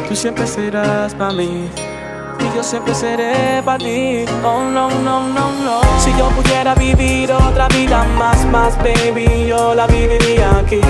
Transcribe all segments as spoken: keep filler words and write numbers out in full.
Tú siempre serás para mí y yo siempre seré para ti. Oh no, no, no, no. Si yo pudiera vivir otra vida más, más, baby, yo la viviría aquí,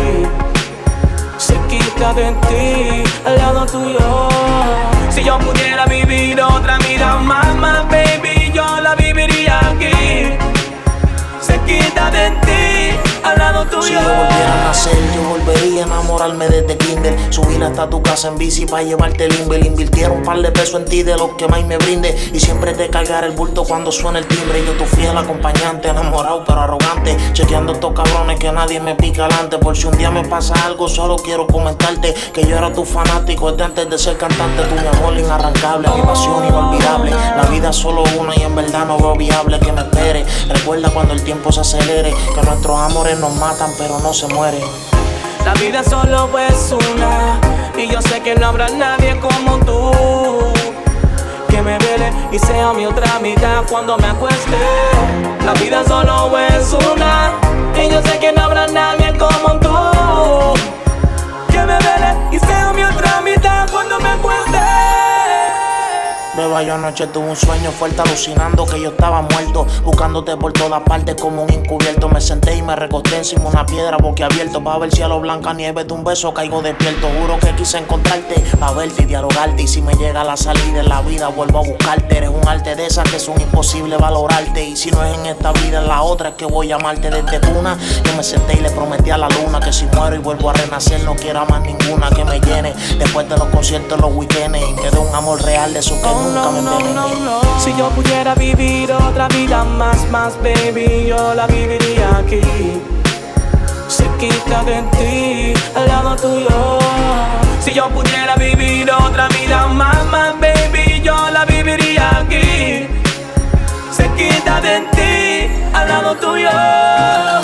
cerquita de ti, al lado tuyo. Si yo pudiera vivir otra vida más, más, baby, yo la viviría aquí, cerquita de ti, al lado tuyo. Si yo volviera a nacer, yo volvería a enamorarme desde kinder. Subir hasta tu casa en bici pa' llevarte el Inver. Invirtiera un par de pesos en ti de los que más me brinde, y siempre te cargaré el bulto cuando suene el timbre. Yo tu fiel acompañante, enamorado pero arrogante, chequeando estos cabrones que nadie me pica alante. Por si un día me pasa algo, solo quiero comentarte que yo era tu fanático desde antes de ser cantante. Tu mi amor inarrancable, mi pasión inolvidable. La vida es solo una y en verdad no veo viable que me espere. Recuerda cuando el tiempo se acelere, que nuestros amores nos matan pero no se mueren. La vida solo es una y yo sé que no habrá nadie como tú, que me vele y sea mi otra mitad cuando me acueste. La vida solo es una y yo sé que no habrá nadie como tú, que me vele y sea mi otra mitad cuando me acueste. Beba, yo anoche tuve un sueño fuerte alucinando que yo estaba muerto, buscándote por todas partes como un encubierto. Me senté y me recosté encima una piedra boquiabierto, pa' ver cielo blanca nieve de un beso caigo despierto. Juro que quise encontrarte, pa' verte y dialogarte, y si me llega la salida en la vida vuelvo a buscarte. Eres un arte de esas que son imposibles valorarte, y si no es en esta vida en la otra es que voy a amarte desde cuna. Yo me senté y le prometí a la luna que si muero y vuelvo a renacer no quiero más ninguna que me llene después de los conciertos, los weekends, y me dé un amor real de esos que Oh, nunca no, me no, envenenen. no, no. Si yo pudiera vivir otra vida más, más, baby, yo la viviría aquí, cerquita de ti, al lado tuyo. Si yo pudiera vivir otra vida más, más, baby, yo la viviría aquí, cerquita de ti, al lado tuyo.